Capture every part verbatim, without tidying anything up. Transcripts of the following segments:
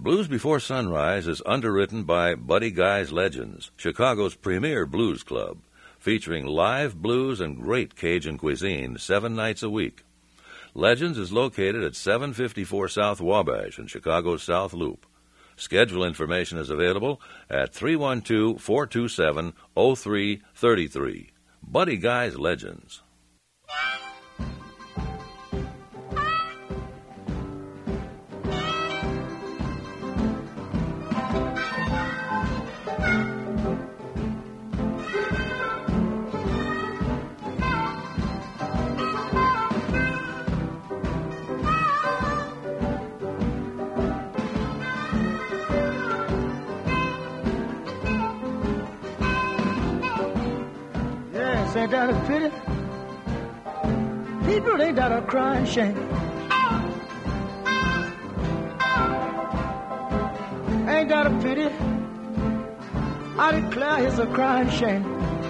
Blues Before Sunrise is underwritten by Buddy Guy's Legends, Chicago's premier blues club, featuring live blues and great Cajun cuisine seven nights a week. Legends is located at seven fifty-four South Wabash in Chicago's South Loop. Schedule information is available at three one two, four two seven, zero three three three. Buddy Guy's Legends. Ain't that a pity? People ain't that a crying shame. Ain't that a pity? I declare it's a crying shame.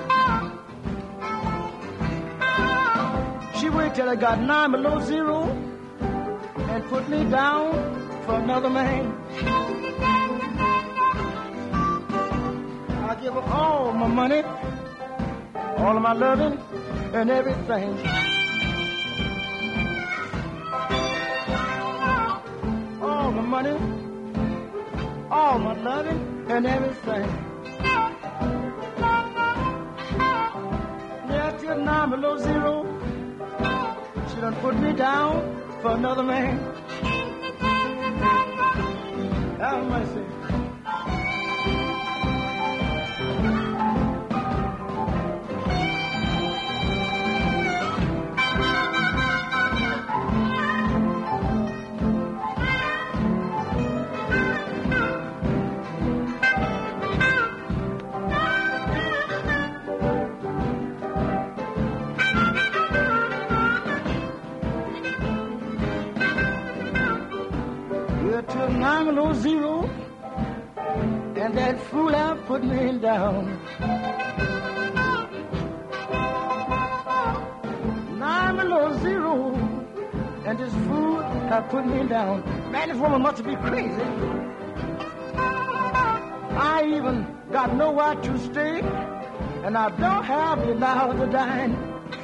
She waited till I got nine below zero and put me down for another man. I give her all my money, all of my loving and everything. All the money, all my loving and everything. Yeah, till nine below zero, she done put me down for another man. Have mercy. Till nine below zero, and that fool out put me down. Nine below zero, and this fool have put me down. Man, this woman must be crazy. I even got nowhere to stay, and I don't have the now to dine.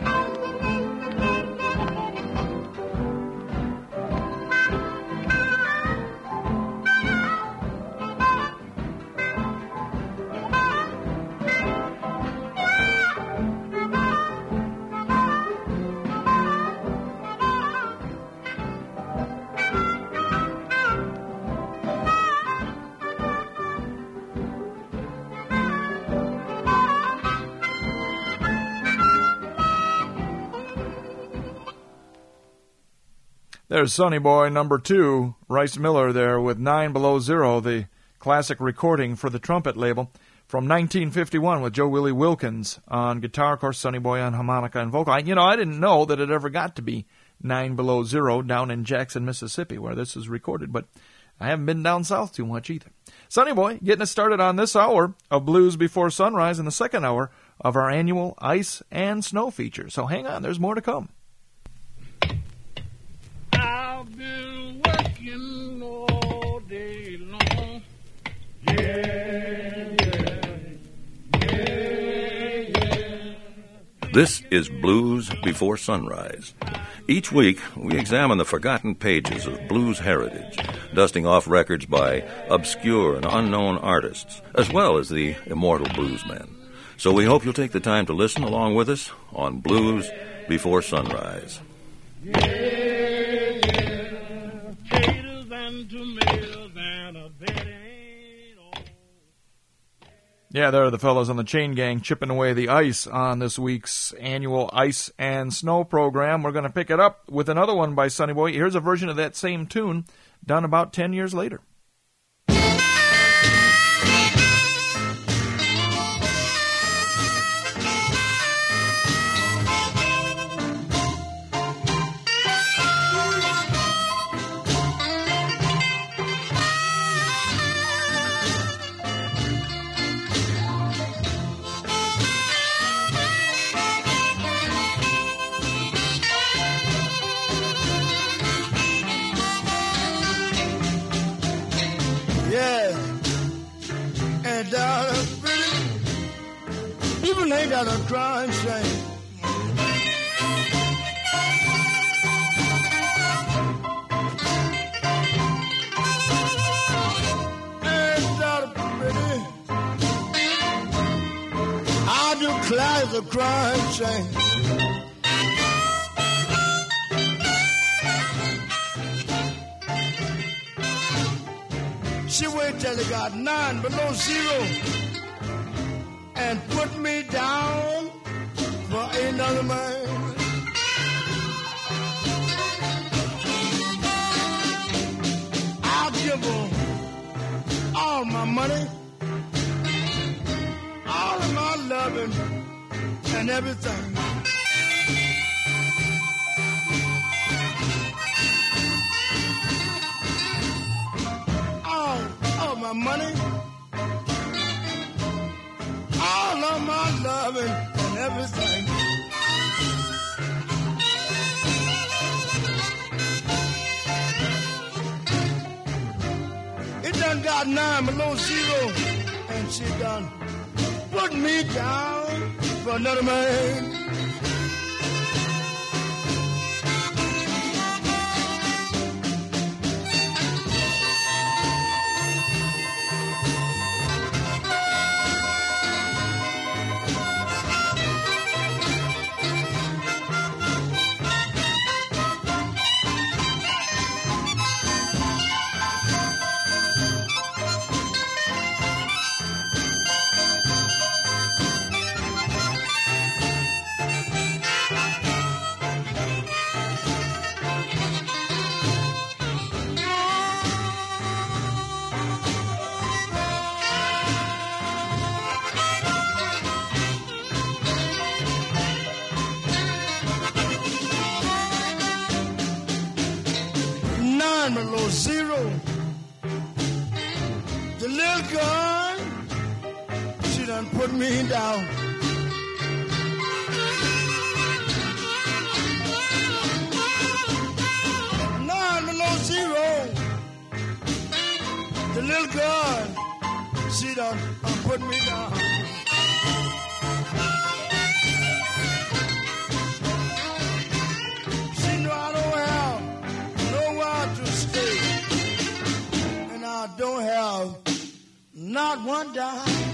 There's Sonny Boy number two, Rice Miller there with Nine Below Zero, the classic recording for the trumpet label from nineteen fifty-one with Joe Willie Wilkins on guitar, of course, Sonny Boy on harmonica and vocal. I, you know, I didn't know that it ever got to be Nine Below Zero down in Jackson, Mississippi, where this is recorded, but I haven't been down south too much either. Sonny Boy getting us started on this hour of Blues Before Sunrise and the second hour of our annual Ice and Snow feature. So hang on, there's more to come. I've been working all day long. Yeah, yeah, yeah, yeah. This is Blues Before Sunrise. Each week, we examine the forgotten pages of blues heritage, dusting off records by obscure and unknown artists, as well as the immortal bluesmen. So we hope you'll take the time to listen along with us on Blues Before Sunrise. Yeah. Yeah, there are the fellows on the Chain Gang chipping away the ice on this week's annual Ice and Snow program. We're going to pick it up with another one by Sonny Boy. Here's a version of that same tune done about ten years later. Yeah. And darling, people ain't got a crying shame. And darling, pretty, I do cry the crying shame. She waited till it got nine below zero and put me down for another man. I'll give her all my money, all of my loving and everything. My money, all of my loving and everything. It done got nine below zero, and she done put me down for another man. Below zero. The little girl, she done put me down. Nine below zero. The little girl, she done uh, put me down. She know I don't have nowhere to stay, and I don't have not one dime.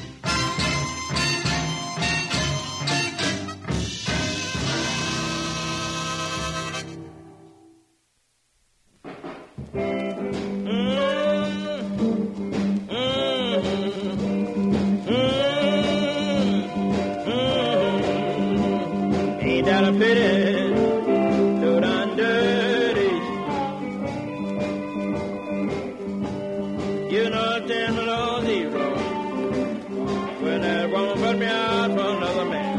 Ain't that a pity? Me out for another man.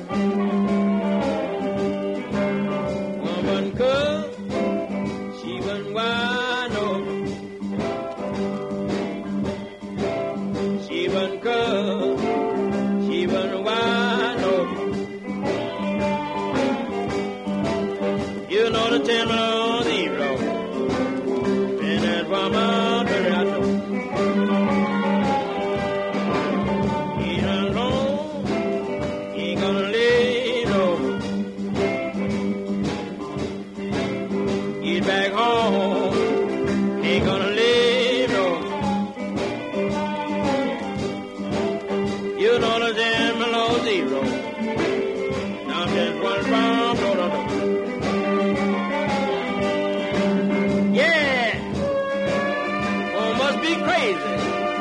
Woman could, she was wide open. She was good, she was wide open. You know the ten on the road, and that woman very out there. Back home, ain't gonna live no. You know the damn below zero. Now I'm just one from no, no, no. Yeah, oh, must be crazy.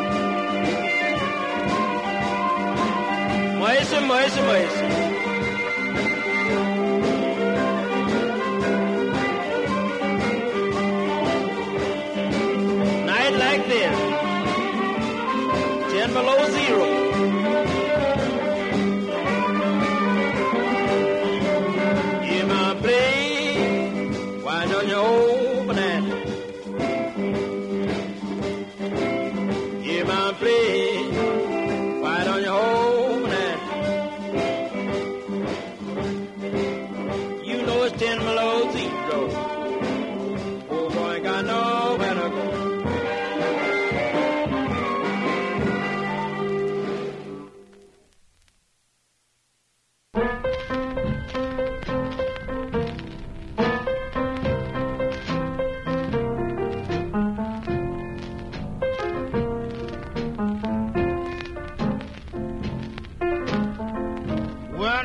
Mercy, mercy, mercy. Like this, ten below zero. In my place, why don't you open it? In my place, why don't you open it? You know it's ten below zero. Oh boy, got nowhere to go.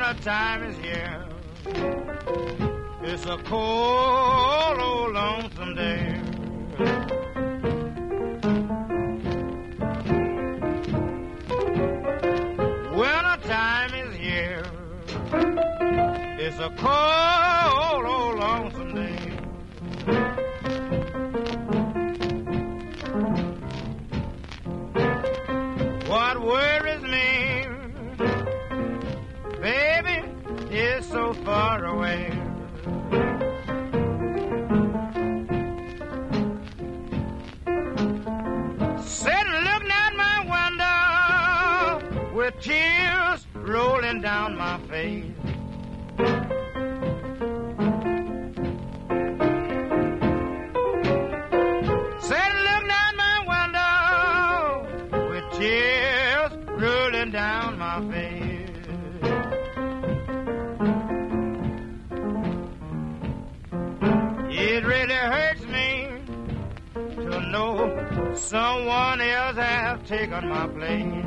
winter time is here. It's a cold, old, lonesome day. Winter time is here. It's a cold, old, lonesome day. What worries me, baby, is so far away. Sitting looking out my window with tears rolling down my face. Sitting looking out my window with tears rolling down my face. It really hurts me to know someone else has taken my place.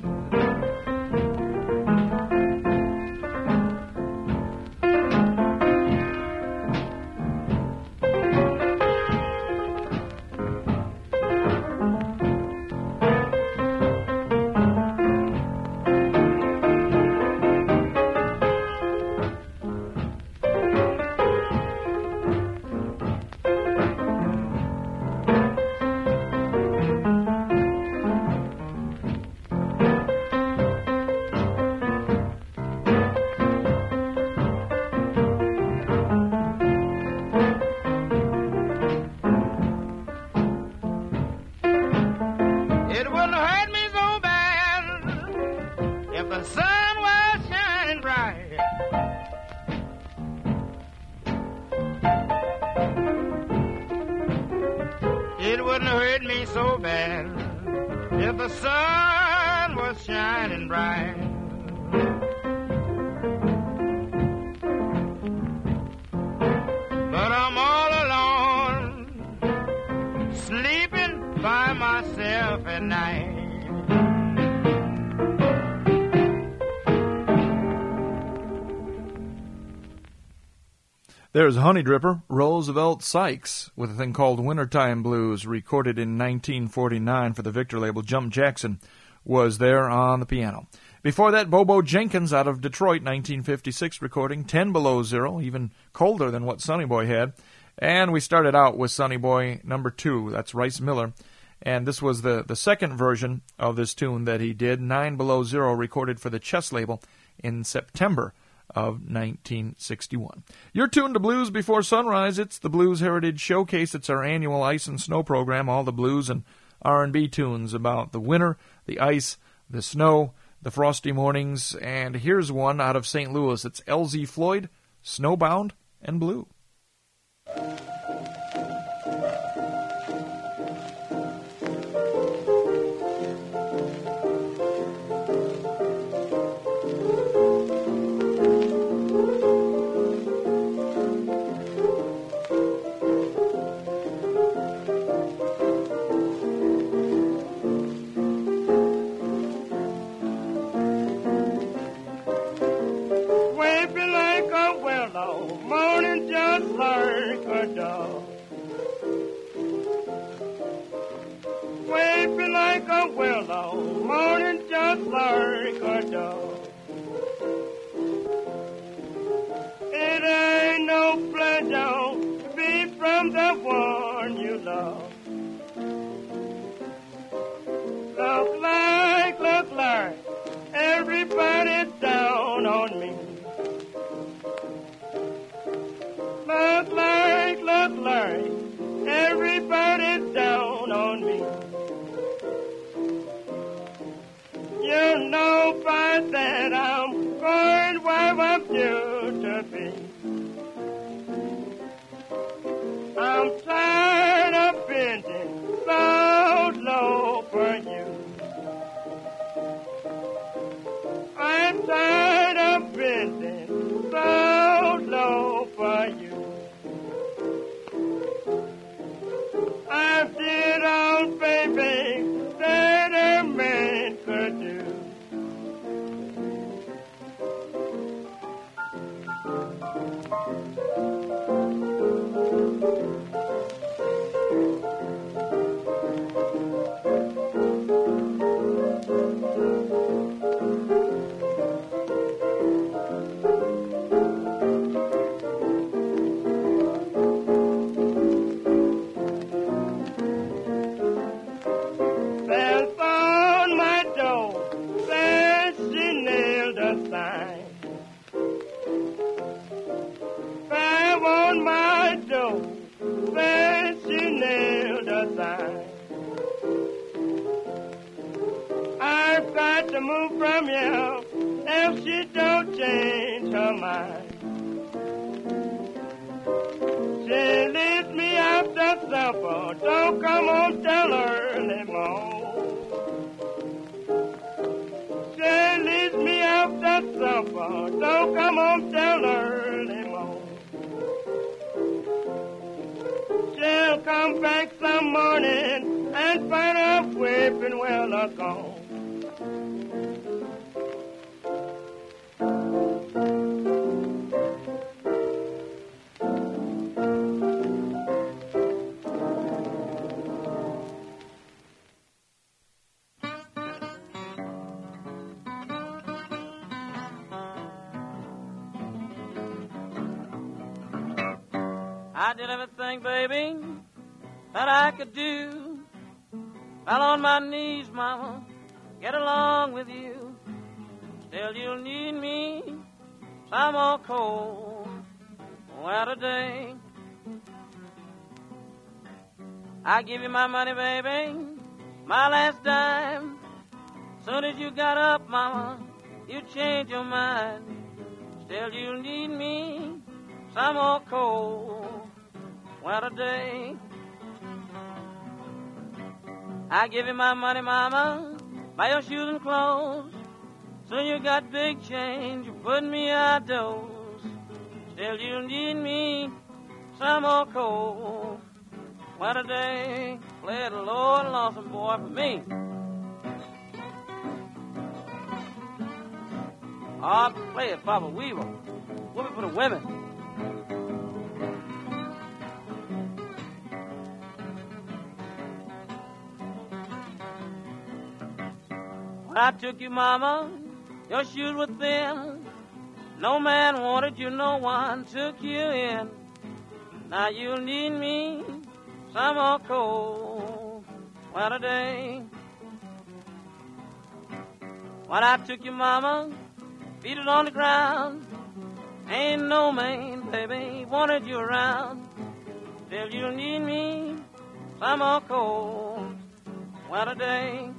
It wouldn't hurt me so bad if the sun was shining bright. But I'm all alone, sleeping by myself at night. There's Honey Dripper, Roosevelt Sykes, with a thing called Wintertime Blues, recorded in nineteen forty-nine for the Victor label. Jump Jackson was there on the piano. Before that, Bobo Jenkins out of Detroit, nineteen fifty-six recording, ten below zero, even colder than what Sonny Boy had. And we started out with Sonny Boy number two, that's Rice Miller. And this was the, the second version of this tune that he did, nine below zero, recorded for the Chess label in September of nineteen sixty-one. You're tuned to Blues Before Sunrise. It's the Blues Heritage Showcase. It's our annual ice and snow program, all the blues and R and B tunes about the winter, the ice, the snow, the frosty mornings. And here's one out of Saint Louis. It's L Z Floyd, Snowbound and Blue. Weeping like a willow, mourning just like a dove. It ain't no pleasure to be from the one you love. Look like, look like, everybody's down on me. Look like, look like, everybody's down on me. You know by that I'm going where I'm due to be. I'm tired of bending so low for you. I'm tired of bending so low for you. I did all, baby, that a man could do. to move from here if she don't change her mind. She leaves me after supper, don't come home till early morning. She leaves me after supper, don't come home till early morning. She'll come back some morning and find her whipping well are gone. I did everything, baby, that I could do. Fell on my knees, mama, get along with you. Still you'll need me some more cold weather day. I give you my money, baby, my last dime. Soon as you got up, mama, you changed your mind. Still you'll need me some more cold weather day. I give you my money, mama, buy your shoes and clothes. Soon you got big change, you put me outdoors. Still you need me some more cold weather day. Play the Lord Lonesome Boy for me. Oh, play it, Papa Weaver. Whoop it for the women. When I took you, mama, your shoes were thin. No man wanted you, no one took you in. Now you'll need me some more cold weather day. When I took you, mama, feet was on the ground. Ain't no man, baby, wanted you around. Still you'll need me some more cold weather day.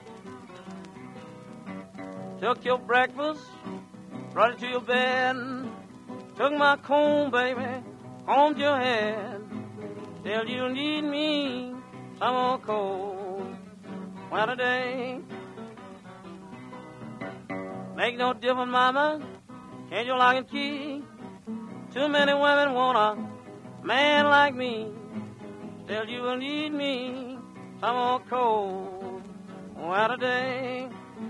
Took your breakfast, brought it to your bed. Took my comb, baby, combed your head. Still you need me some more cold weather day. Make no difference, mama, change your lock and key. Too many women want a man like me. Still you will need me some more cold weather day.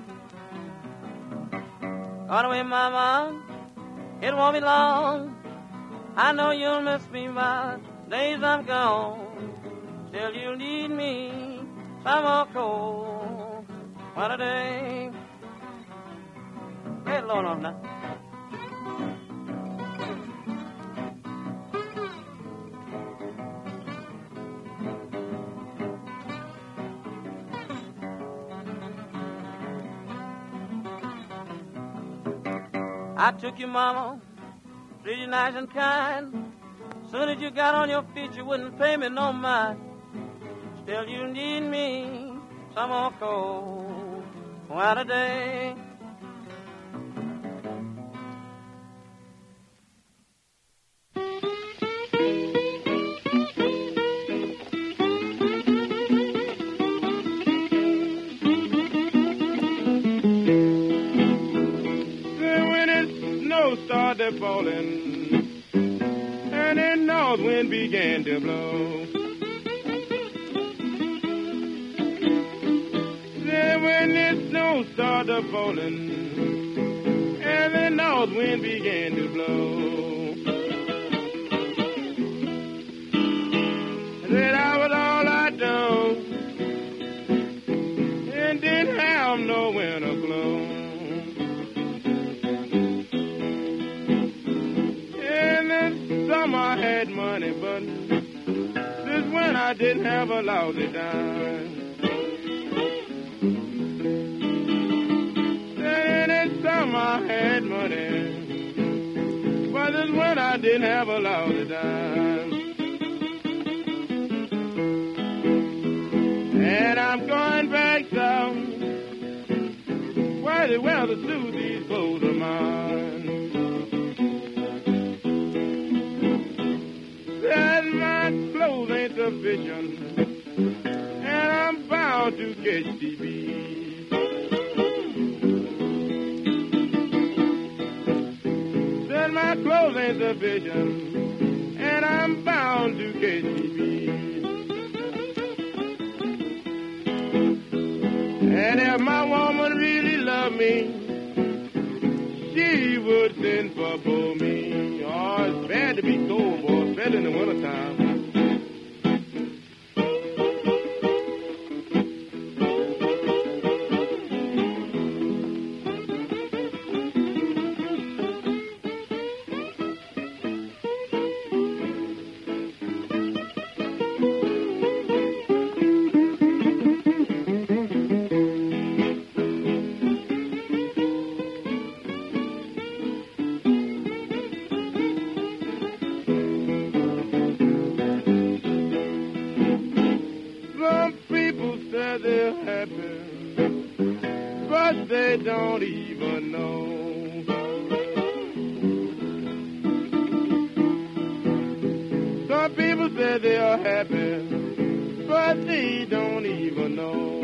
Gone away, mama, it won't be long. I know you'll miss me by days I'm gone. Still you'll need me some more cold weather day. Hey, Lord, on now. I took you, mama, treated you nice and kind. Soon as you got on your feet, you wouldn't pay me no mind. Still you need me some more cold weather day. Started falling, and the north wind began to blow. Then when the snow started falling, and the north wind began to blow, then I was all I know, and didn't have nowhere to blow. I had money, but this when I didn't have a lousy dime. Then in summer I had money, but this when I didn't have a lousy dime. And I'm going back south, pretty well to suit these clothes of mine. Said my clothes ain't sufficient, and I'm bound to catch T B. Said my clothes ain't sufficient, and I'm bound to catch T B. And if my woman really loved me, she would send for for me. Oh, it's bad to be cold, boy, especially in the wintertime. Don't even know. Some people say they are happy, but they don't even know.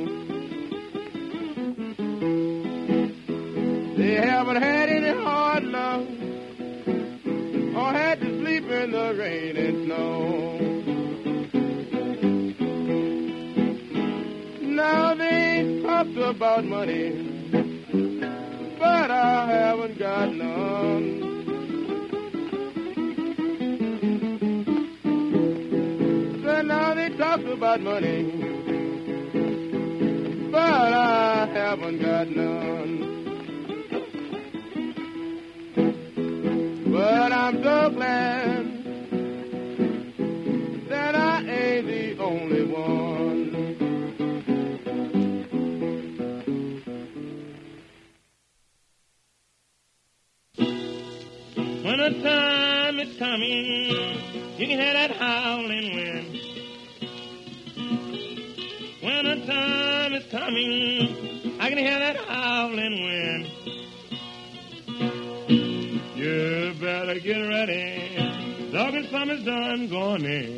They haven't had any hard love or had to sleep in the rain and snow. Now they talk about money, but I haven't got none. So now they talk about money, but I haven't got none. But I'm so glad that I ain't the only one. When the time is coming, you can hear that howling wind. When the time is coming, I can hear that howling wind. You better get ready, dog, and summer's done going in.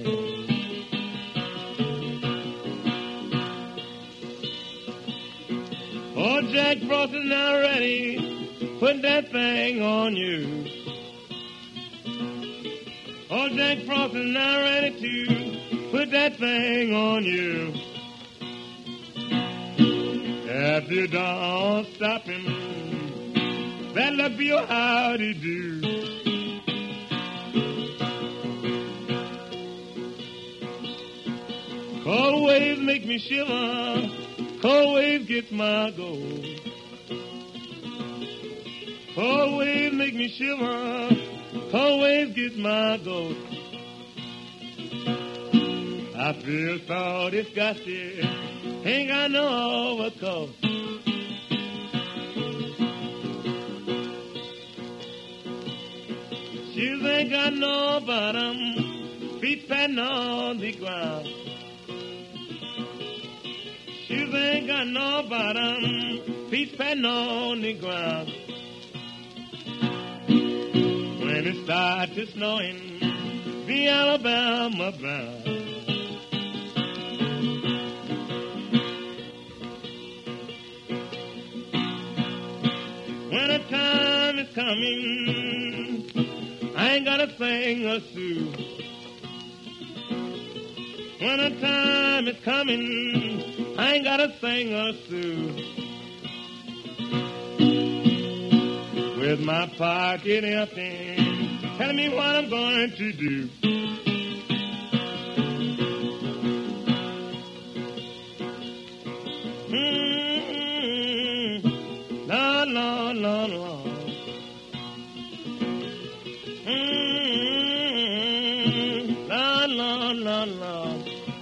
Oh, Jack Frost is now ready, put that thing on you. Oh, Jack Frost is now ready to put that thing on you. If you don't stop him, that'll be your howdy do. Cold waves make me shiver, cold waves gets my gold. Cold waves make me shiver, cold waves gets my goat. I feel so disgusted, ain't got no overcoat. Shoes ain't got no bottom, feet patting on the ground. Shoes ain't got no bottom, feet patting on the ground. When it starts to snowing, the Alabama bound. When the time is coming, I ain't gotta sing a sue. When the time is coming, I ain't gotta sing a sue. With my pocket empty, tell me what I'm going to do. Mm-hmm. Lord, Lord, Lord, Lord. Mm-hmm. Lord, Lord, Lord, Lord.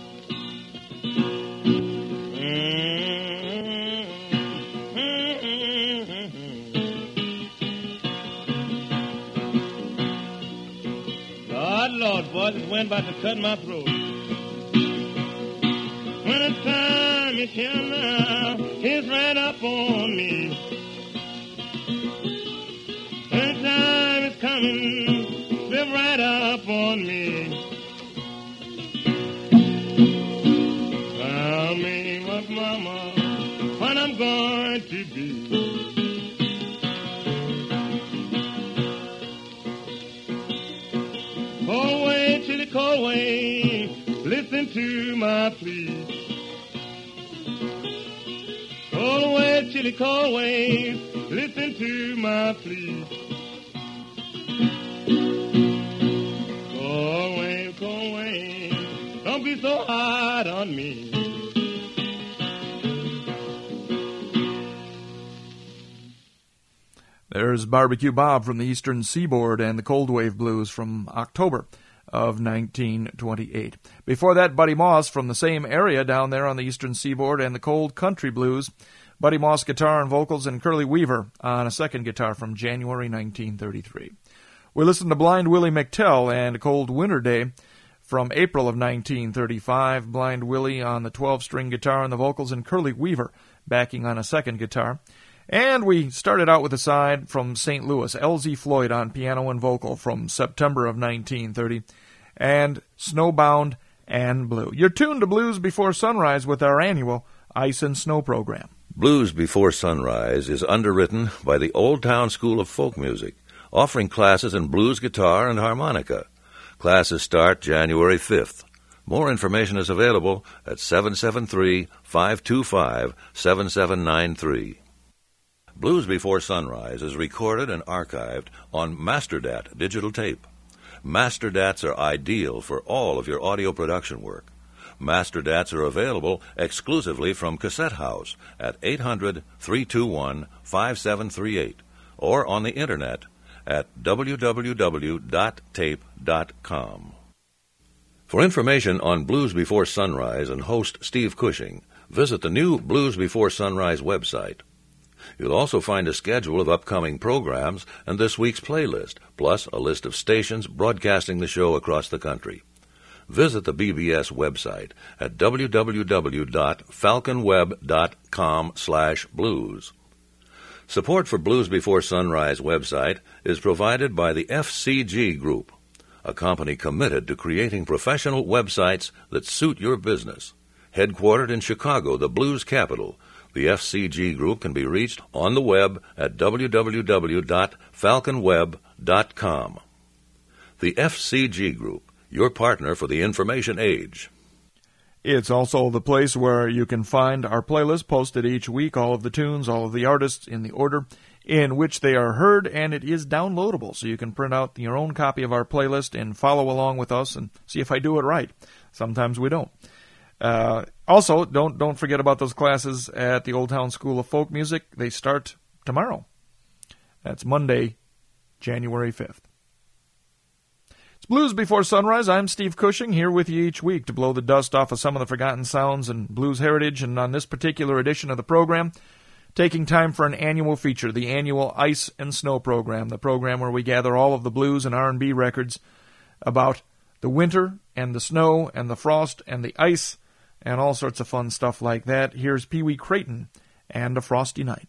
Lord, boy, this wind about to cut my throat. When the time is here now, it's right up on me. coming, slip right up on me. Tell me what, mama, what I'm going to be. Cold way, chilly cold way, listen to my plea. Cold way, chilly cold way, listen to my plea. Cold way, cold way, don't be so hard on me. There's Barbecue Bob from the Eastern Seaboard and the Cold Wave Blues from October of nineteen twenty-eight. Before that, Buddy Moss from the same area down there on the Eastern Seaboard and the Cold Country Blues. Buddy Moss guitar and vocals, and Curly Weaver on a second guitar from January nineteen thirty-three. We listened to Blind Willie McTell and Cold Winter Day from April of nineteen thirty-five. Blind Willie on the twelve-string guitar and the vocals, and Curly Weaver backing on a second guitar. And we started out with a side from Saint Louis, L Z Floyd on piano and vocal from September of nineteen thirty, and Snowbound and Blue. You're tuned to Blues Before Sunrise with our annual Ice and Snow program. Blues Before Sunrise is underwritten by the Old Town School of Folk Music, offering classes in blues guitar and harmonica. Classes start January fifth. More information is available at seven seven three, five two five, seven seven nine three. Blues Before Sunrise is recorded and archived on MasterDat digital tape. MasterDats are ideal for all of your audio production work. MasterDats are available exclusively from Cassette House at eight hundred, three two one, five seven three eight or on the Internet at w w w dot tape dot com. For information on Blues Before Sunrise and host Steve Cushing, visit the new Blues Before Sunrise website. You'll also find a schedule of upcoming programs and this week's playlist, plus a list of stations broadcasting the show across the country. Visit the B B S website at w w w dot falcon web dot com slash blues. Support for Blues Before Sunrise website is provided by the F C G Group, a company committed to creating professional websites that suit your business. Headquartered in Chicago, the blues capital, the F C G Group can be reached on the web at w w w dot falcon web dot com. The F C G Group, your partner for the information age. It's also the place where you can find our playlist posted each week, all of the tunes, all of the artists in the order in which they are heard, and it is downloadable, so you can print out your own copy of our playlist and follow along with us and see if I do it right. Sometimes we don't. Uh, also, don't don't forget about those classes at the Old Town School of Folk Music. They start tomorrow. That's Monday, January fifth. It's Blues Before Sunrise. I'm Steve Cushing, here with you each week to blow the dust off of some of the forgotten sounds and blues heritage. And on this particular edition of the program, taking time for an annual feature, the annual Ice and Snow program, the program where we gather all of the blues and R and B records about the winter and the snow and the frost and the ice and all sorts of fun stuff like that. Here's Pee Wee Crayton and A Frosty Night.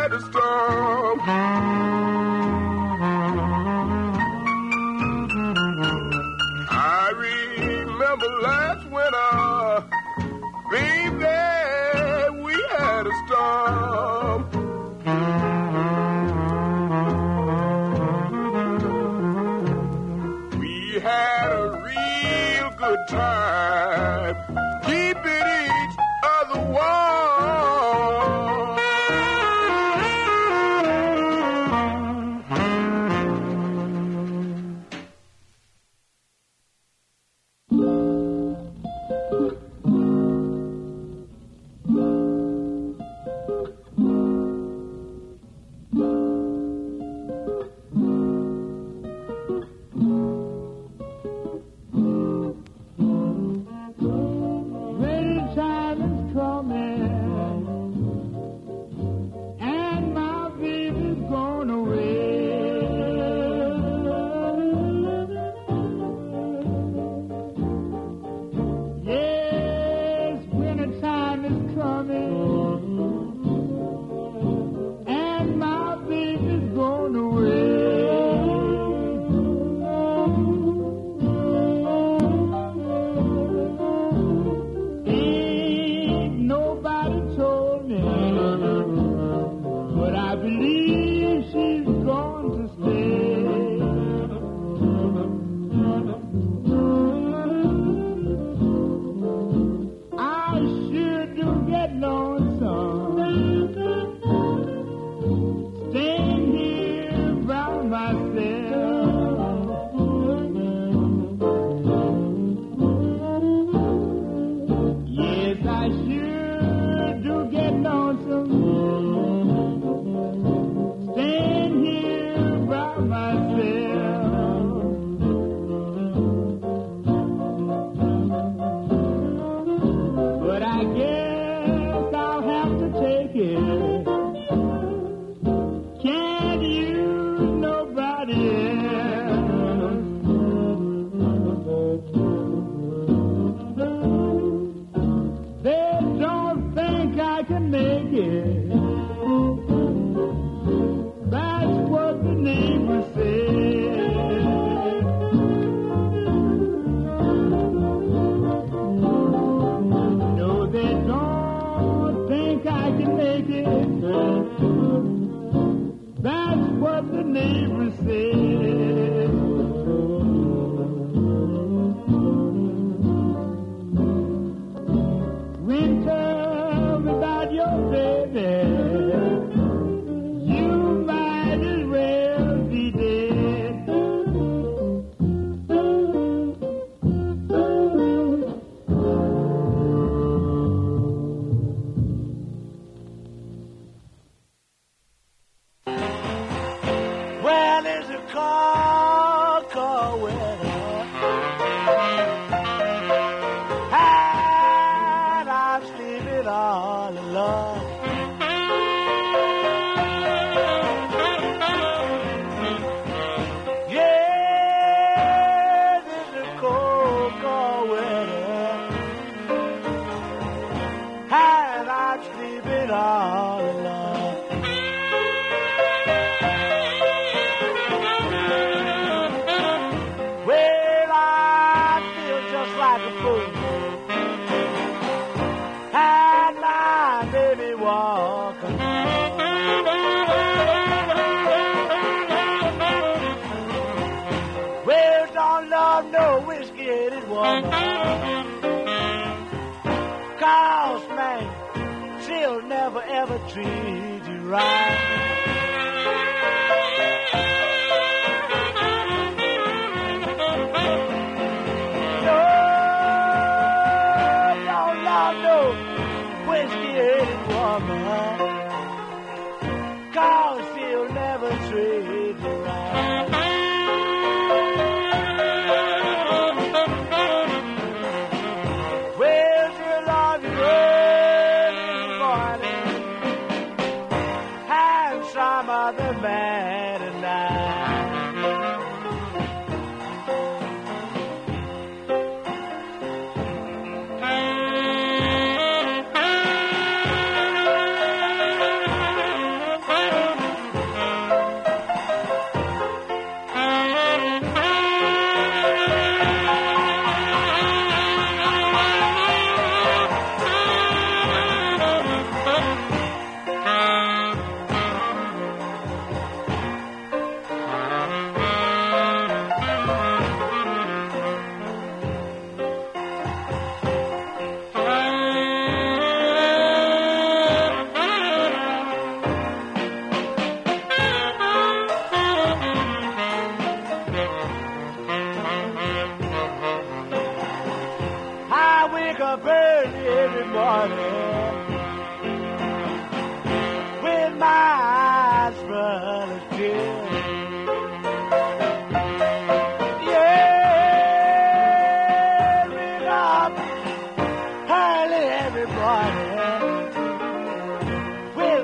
had a storm. I remember last winter, baby, we had a storm. We had a real good time, keeping each other warm.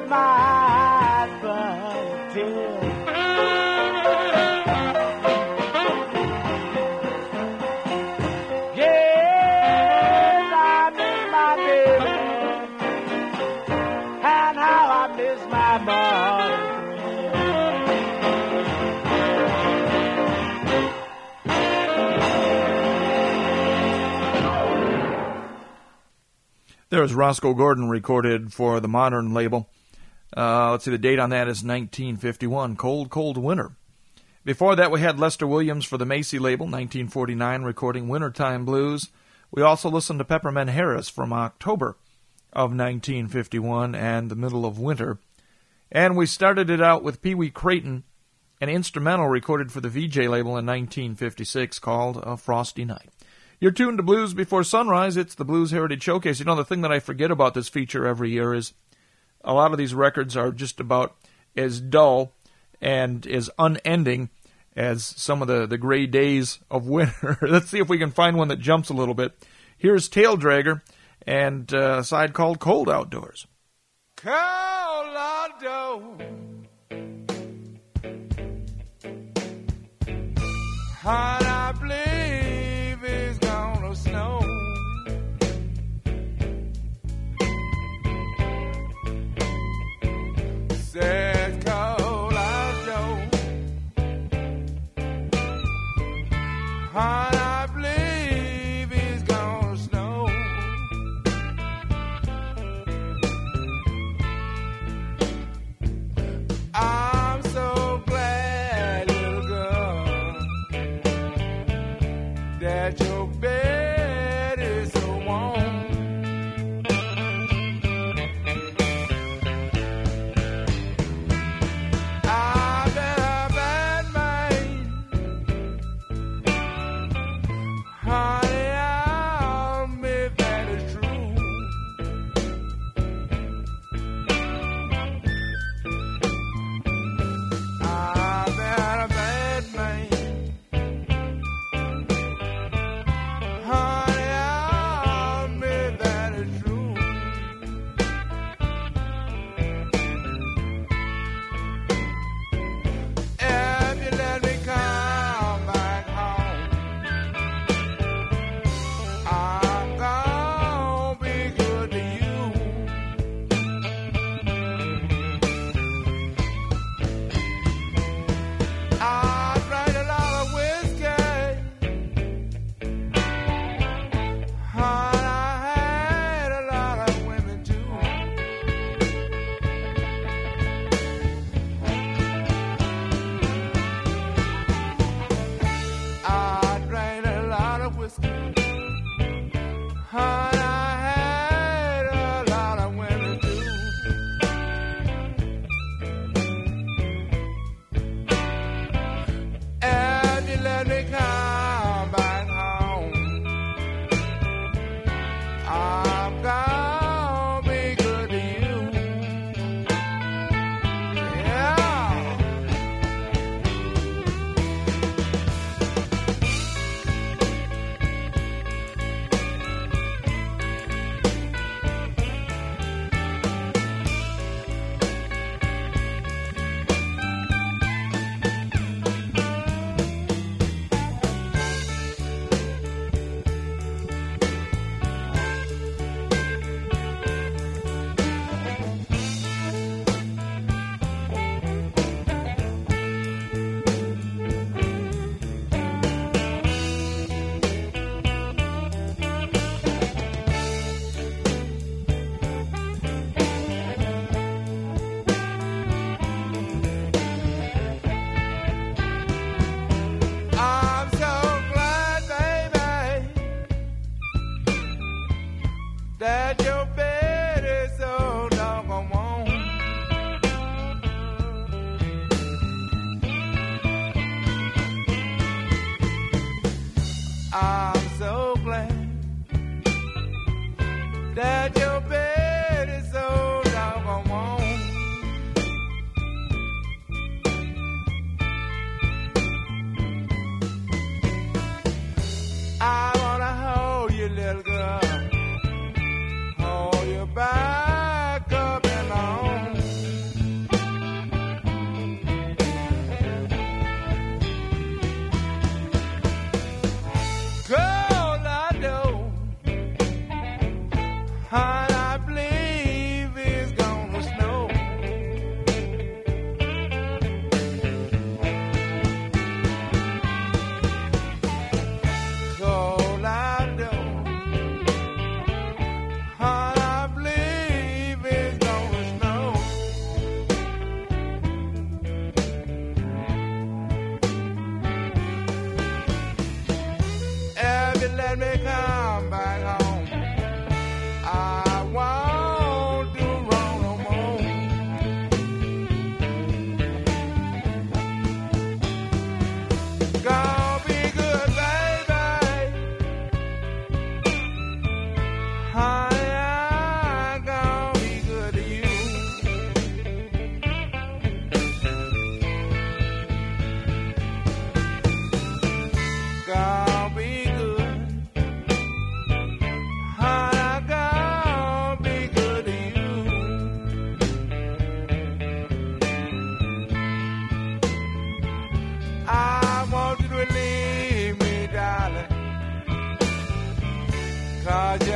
my eyes burn with tears. Yes, I miss my baby, and how I miss my boy. There's Roscoe Gordon recorded for the Modern label. Uh, let's see, the date on that is nineteen fifty-one, Cold, Cold Winter. Before that, we had Lester Williams for the Macy label, nineteen forty-nine, recording Wintertime Blues. We also listened to Peppermint Harris from October of nineteen fifty-one and the middle of winter. And we started it out with Pee Wee Creighton, an instrumental recorded for the V J label in nineteen fifty-six called A Frosty Night. You're tuned to Blues Before Sunrise. It's the Blues Heritage Showcase. You know, the thing that I forget about this feature every year is a lot of these records are just about as dull and as unending as some of the, the gray days of winter. Let's see if we can find one that jumps a little bit. Here's Tail Dragger and uh, a side called Cold Outdoors. Cold outdoors, hard I believe it's gonna snow. Said cold outdoors, hard I believe it's gonna snow. I'm so glad, little girl,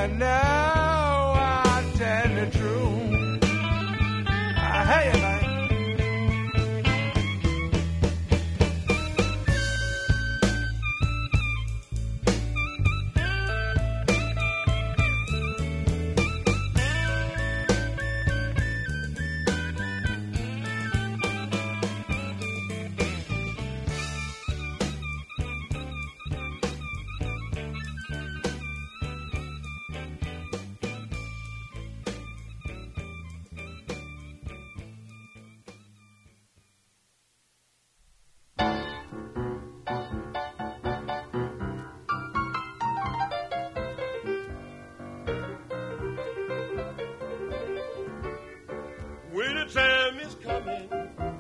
And now I tell the truth. I hear you, man. Winter time is coming,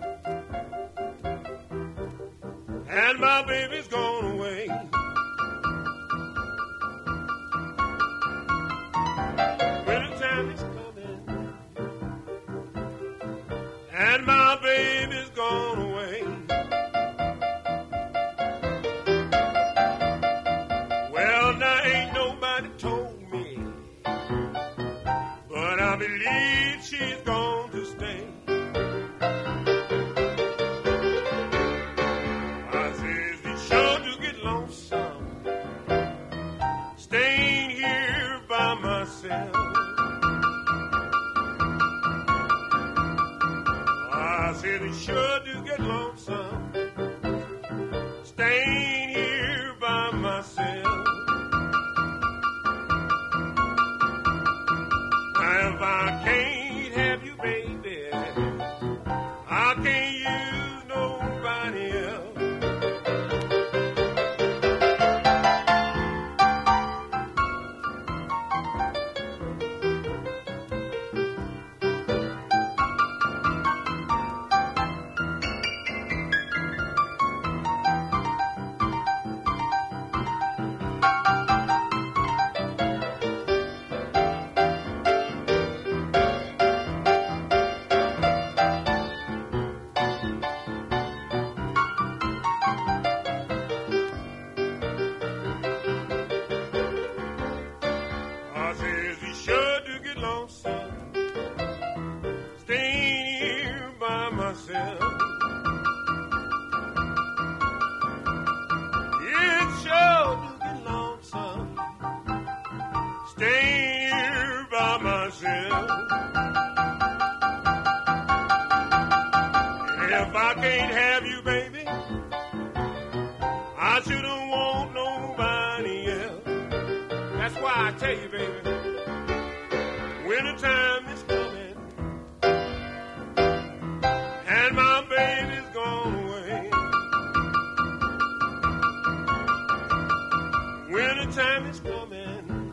and my baby's gone away. Winter time is coming, and my baby's gone away. Well, now ain't nobody told me, but I believe she's gone to stay. I says it's sure to get lonesome staying here by myself. I said it's sure to get lonesome staying here by myself. Now if I can't have you, baby, I can't use nobody else. I says it's sure to get lonesome staying here by myself. It's sure to get lonesome staying here by myself. And if I can't have you, baby, I shouldn't want nobody else. That's why I tell you, baby, wintertime is coming, and my baby's gone away. Wintertime is coming,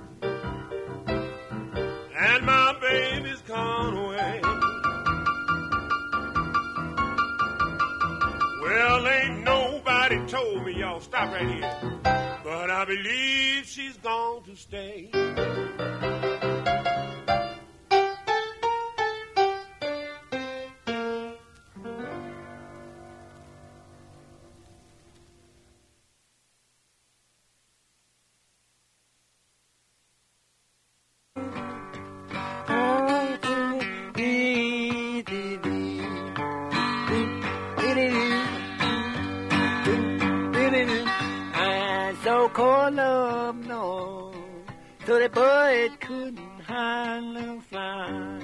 and my baby's gone away. Well, ain't nobody told me, y'all, stop right here, but I believe she's gone to stay. I so cold love no, so the bird couldn't hardly fly.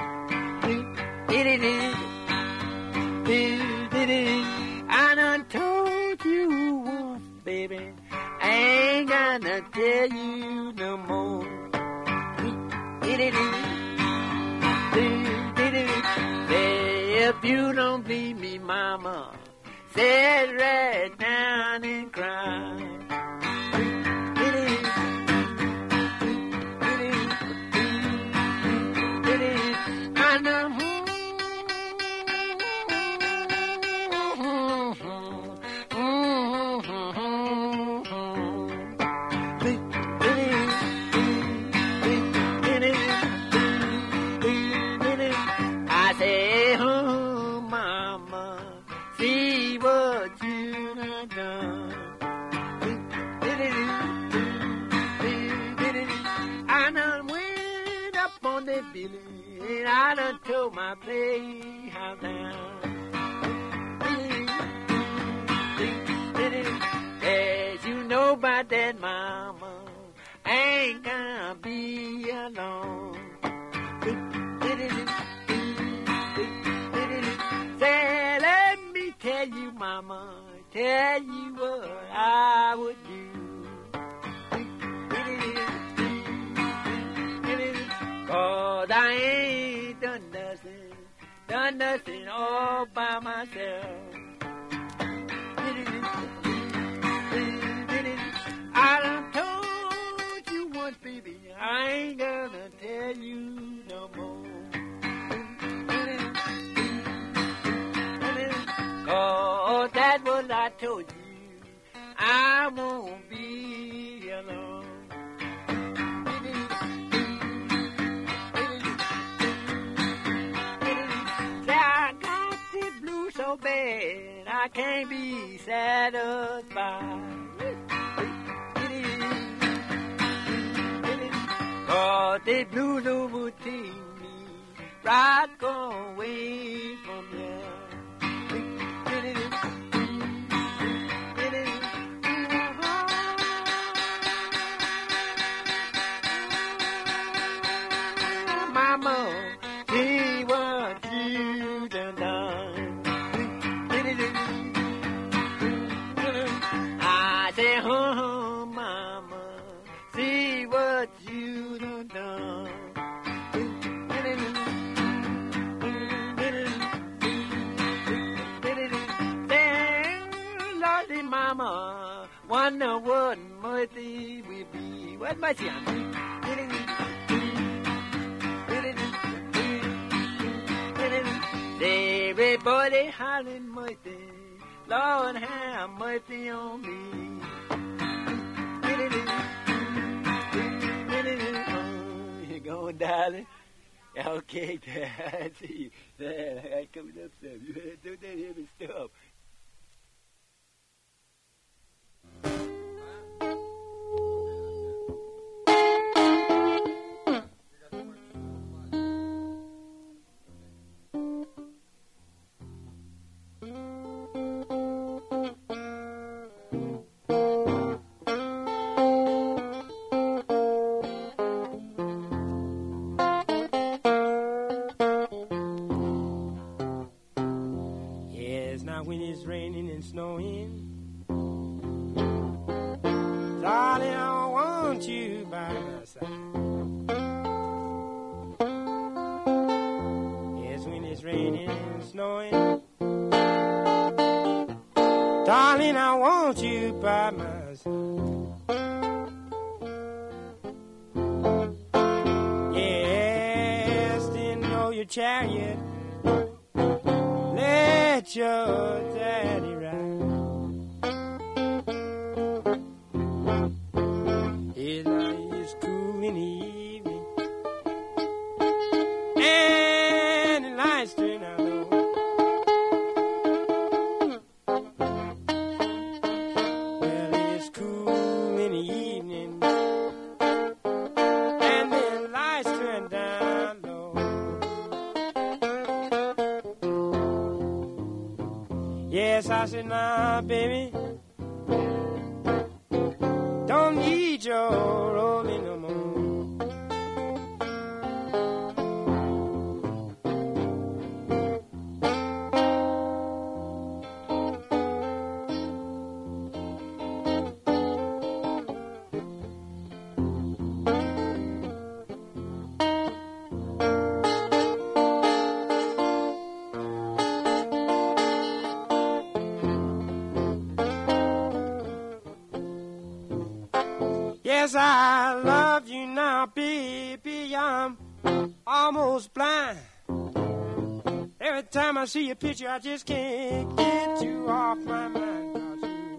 I done told you once, baby, I ain't gonna tell you no more. If you don't believe me, mama, sit right down and cry. I know. I say, oh, mama, see what you done done. I done told my playhouse down. As you know about that, mama, ain't gonna be alone. Say, let me tell you, mama, tell you what I would do. Cause I ain't done nothing, done nothing all by myself. I done told you once, baby, I ain't gonna tell you no more. Oh, that's what I told you, I won't be alone. I got the blues so bad, I can't be satisfied. Oh, the blues overtake me, right go away from here. Mama, see what you done done. I say, oh, mama, see what you done done. Lordy, mama, wonder what mercy will be. What mercy on me? Everybody hollering mercy, Lord have mercy on me. Oh, you going, darling? Okay, I see you. I got coming up some. You better do that heavy stuff. When it's raining and snowing, darling, I want you by my side. Yes, when it's raining and snowing, darling, I want you by my side. Yes, didn't know your chariot, let your daddy ride. His light is cool in the evening, and the lights turn out low. Well, it's cool in the evening, and the lights turn down low. Yes, I said, nah, baby, don't need your rolling no more. Yes, I love you now, baby, I'm almost blind. Every time I see your picture, I just can't get you off my mind.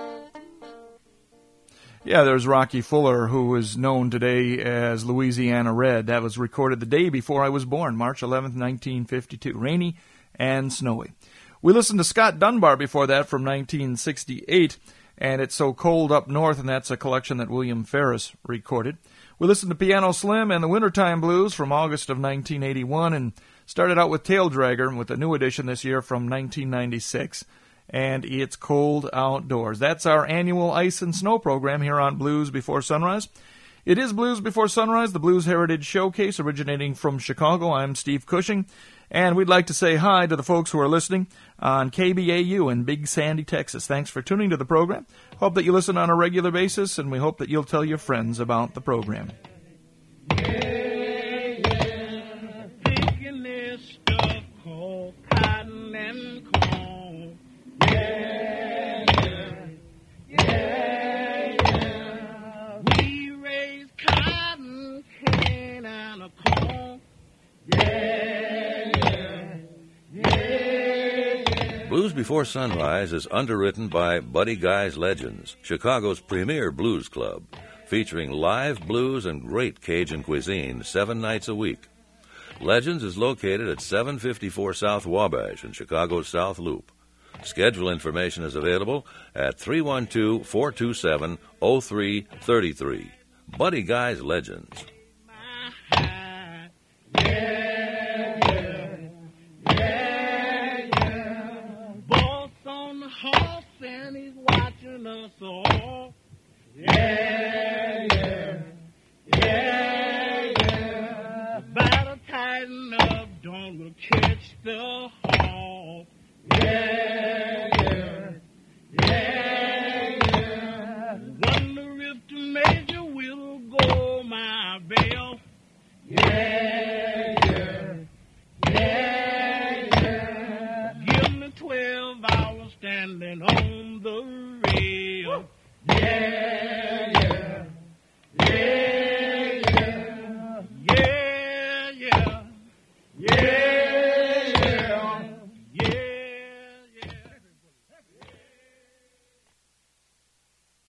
Yeah, there's Rocky Fuller, who is known today as Louisiana Red. That was recorded the day before I was born, March eleventh, nineteen fifty-two. Rainy and snowy. We listened to Scott Dunbar before that from nineteen sixty-eight, and It's So Cold Up North, and that's a collection that William Ferris recorded. We listened to Piano Slim and the Wintertime Blues from August of nineteen eighty-one and started out with Tail Dragger with a new edition this year from nineteen ninety-six. And It's Cold Outdoors. That's our annual Ice and Snow program here on Blues Before Sunrise. It is Blues Before Sunrise, the Blues Heritage Showcase originating from Chicago. I'm Steve Cushing, and we'd like to say hi to the folks who are listening on K B A U in Big Sandy, Texas. Thanks for tuning to the program. Hope that you listen on a regular basis, and we hope that you'll tell your friends about the program. Yeah, yeah, thinking this stuff called cotton and corn. Yeah, yeah, yeah, yeah. We raise cotton, cane, and a corn. Yeah, yeah, yeah, yeah. Blues Before Sunrise is underwritten by Buddy Guy's Legends, Chicago's premier blues club, featuring live blues and great Cajun cuisine seven nights a week. Legends is located at seven fifty-four South Wabash in Chicago's South Loop. Schedule information is available at three one two, four two seven, zero three three three. Buddy Guy's Legends. Yeah, yeah, yeah, yeah. Boss on the horse and he's watching us all. Yeah, yeah, yeah, yeah. The battle tighten up, don't go catch the hall. Yeah, yeah, yeah, yeah. Wonder if the major will go my bail. Yeah, yeah, yeah, yeah. Give me twelve hours standing on the rail. Yeah.